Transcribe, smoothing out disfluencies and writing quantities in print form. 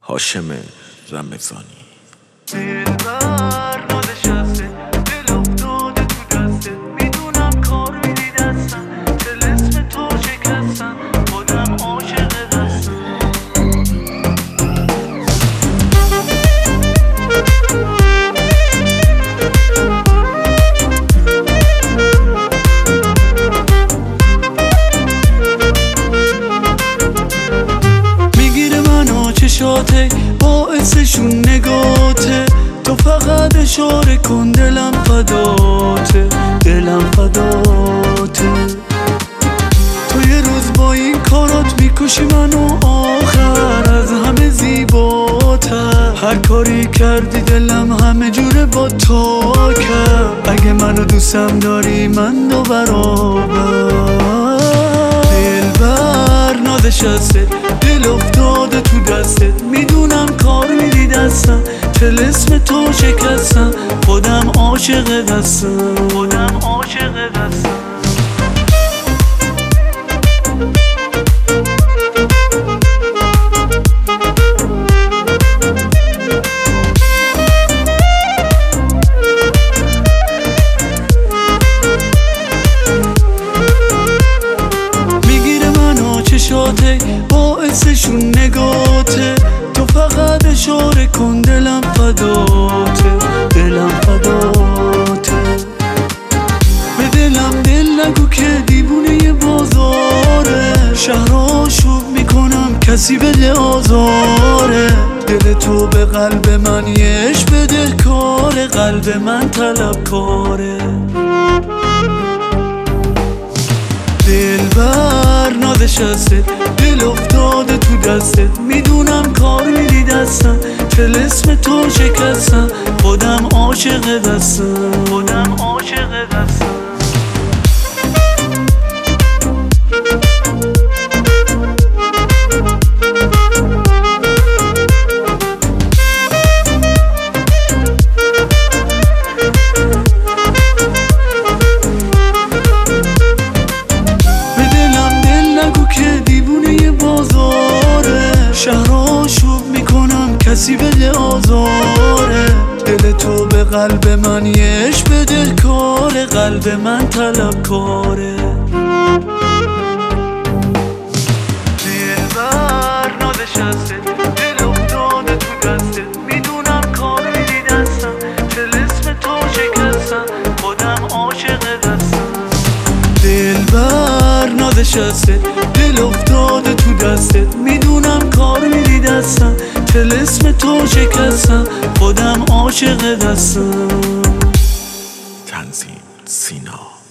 هاشم رمضانی. دلبر ننشسته، دل افتاده تو دسته، میدونم کار میدی دستم، طلسم تو شکستم، خودم عاشق دستم. میگیره منو چشاته، باعثشون نگاته، تو فقط اشاره کن دلم فداته، دلم فداته. تو یه روز با این کارات میکشی منو، آخر از همه زیباتر. هر کاری کردی دلم همه جوره با تو کرد. اگه منو دوستم داری من دو برابر. دلبر ننشسته، دل افتاده تو دستت، میدونم کار میدی دستم، طلسم تو شکستم، خودم عاشق دستم، خودم عاشق دستم. چشاته، باعثشون نگاته، تو فقط اشاره کن دلم فداته، دلم فداته. به دلم دل نگو که دیوونه بازاره، شهر آشوب میکنم کسی بده آزاره. دل تو به قلب من یش بده کاره، قلب من طلب کاره. دلبر ننشسته، دل افتاده تو دستت، میدونم کار میدی دستم، طلسم تو شکستم، خودم عاشق دستم، خودم عاشق دستم. شهر آشوب میکنم کسی بده آزاره. دل تو به قلب من یش بده کاره، قلب من طلب کاره. دلبر ننشسته، دل افتاده تو دستت، میدونم کار میدی دستم، طلسم تو شکستم، خودم عاشق دستم. دلبر ننشسته، دل افتاده تو دستت، میدونم کار میدی دستم، طلسم تو شکستم، خودم عاشق دستم. تنظیم سینا.